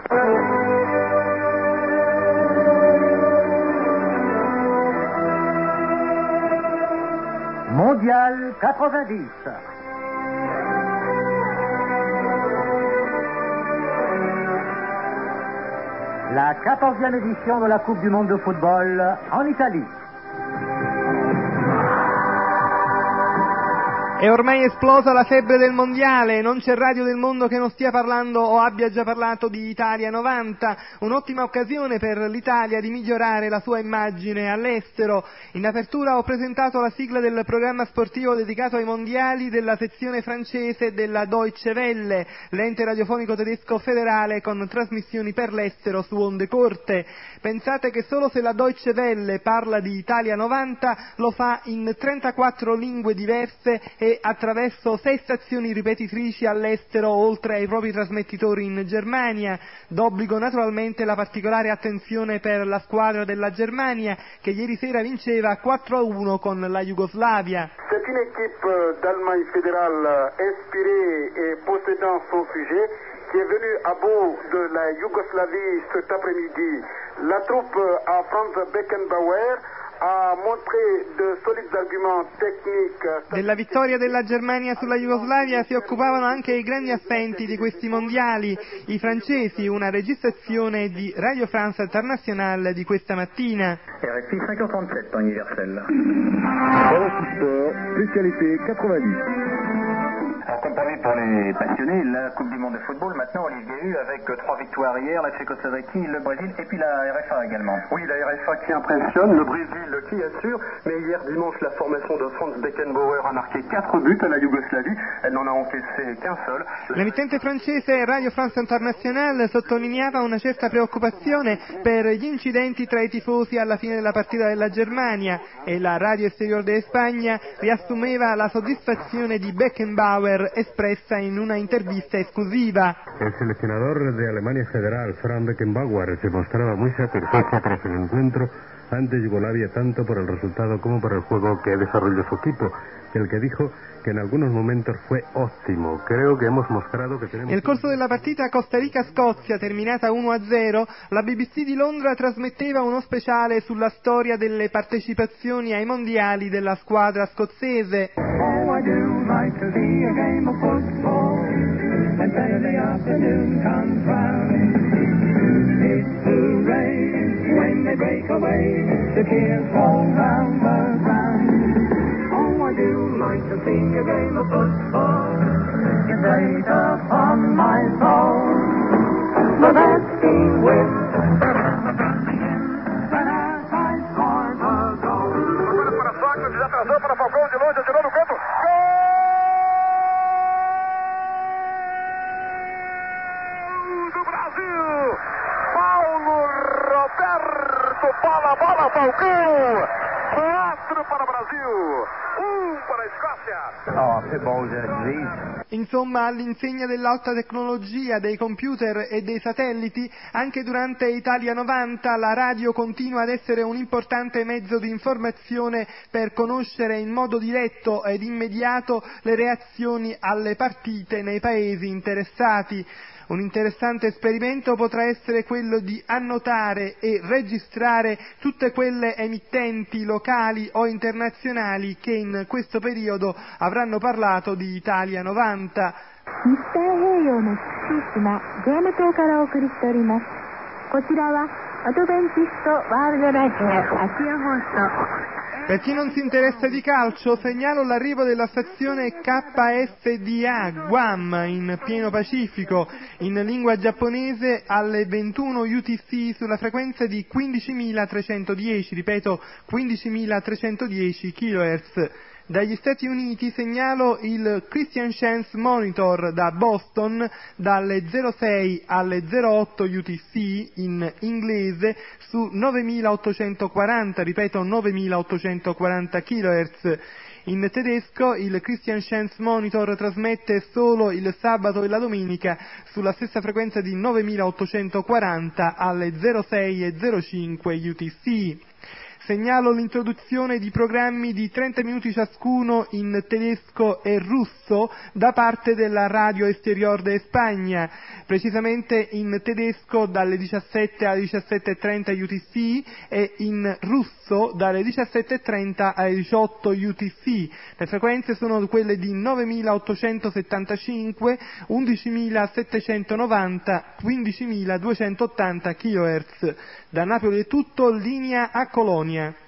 Mondial 90. La 14e édition de la Coupe du Monde de football en Italie. È ormai esplosa la febbre del mondiale, non c'è radio del mondo che non stia parlando o abbia già parlato di Italia 90, un'ottima occasione per l'Italia di migliorare la sua immagine all'estero. In apertura ho presentato la sigla del programma sportivo dedicato ai mondiali della sezione francese della Deutsche Welle, l'ente radiofonico tedesco federale con trasmissioni per l'estero su onde corte. Pensate che solo se la Deutsche Welle parla di Italia 90 lo fa in 34 lingue diverse e attraverso 6 stazioni ripetitrici all'estero, oltre ai propri trasmettitori in Germania. D'obbligo naturalmente la particolare attenzione per la squadra della Germania, che ieri sera vinceva 4-1 con la Jugoslavia. C'est une équipe d'Allemagne fédérale inspirée et possédant son sujet qui est venue à bout de la Yougoslavie cet après-midi. La troupe à Franz Beckenbauer ha montré de solides arguments techniques. Della vittoria della Germania sulla Jugoslavia si occupavano anche i grandi assenti di questi mondiali, i francesi, una registrazione di Radio France Internationale di questa mattina. RFI 537 universel. Sport, spécialité 90. Alors, comme prévu pour les passionnés, la Coupe du Monde de football, maintenant, Olivier Hu, avec 3 victoires hier, la Tchécoslovaquie, le Brésil, et puis la RFA également. Oui, la RFA qui impressionne, le Brésil qui assure, mais hier dimanche, la formation de Franz Beckenbauer a marqué 4 buts à la Yougoslavie, elle n'en a encaissé qu'un seul. L'emittente francese Radio France Internationale sottolineava una certa preoccupazione per gli incidenti tra i tifosi alla fine della partita della Germania, e la Radio Exterior de España riassumeva la soddisfazione di Beckenbauer espressa in una intervista esclusiva. El seleccionador de Alemania Federal, Franz Beckenbauer, se mostraba muy satisfecho tras el encuentro ante Yugoslavia, tanto por el resultado como por el juego que desarrolló su equipo, el que dijo que en algunos momentos fue óptimo. Creo que hemos mostrado que tenemos... Nel corso della partita Costa Rica-Scozia, terminata 1-0, la BBC di Londra trasmetteva uno speciale sulla storia delle partecipazioni ai mondiali della squadra scozzese. Oh, I do like to see a game of football, and Saturday afternoon comes round. It's hooray when they break away, the cheers all round the ground. Oh, I do like to see a game of football, it's great upon my soul. The best team wins, but as I score the goal. Agora para Sócrates, atrasou para Falcão, de longe, atirou no canto. Gol do Brasil! Paulo Roberto, bola, Falcão! 4 para o Brasil, 1 para a Escócia. Oh, c'est bon aujourd'hui. Insomma, all'insegna dell'alta tecnologia, dei computer e dei satelliti, anche durante Italia 90 la radio continua ad essere un importante mezzo di informazione per conoscere in modo diretto ed immediato le reazioni alle partite nei paesi interessati. Un interessante esperimento potrà essere quello di annotare e registrare tutte quelle emittenti locali o internazionali che in questo periodo avranno parlato di Italia 90. 日太平洋の父島グアム島からお送りしております。こちらはアドベンチストワールドラジオアジア放送。 Per chi non si interessa di calcio, segnalo l'arrivo della stazione KSDA Guam in pieno Pacifico, in lingua giapponese alle 21 UTC sulla frequenza di 15.310, ripeto 15.310 kHz. Dagli Stati Uniti segnalo il Christian Science Monitor da Boston dalle 06 alle 08 UTC in inglese su 9840, ripeto 9840 kHz. In tedesco il Christian Science Monitor trasmette solo il sabato e la domenica sulla stessa frequenza di 9840 alle 06 e 05 UTC. Segnalo l'introduzione di programmi di 30 minuti ciascuno in tedesco e russo da parte della Radio Exterior de Spagna, precisamente in tedesco dalle 17 alle 17.30 UTC e in russo dalle 17.30 alle 18 UTC. Le frequenze sono quelle di 9.875, 11.790, 15.280 kHz. Da Napoli è tutto, linea a Colonia.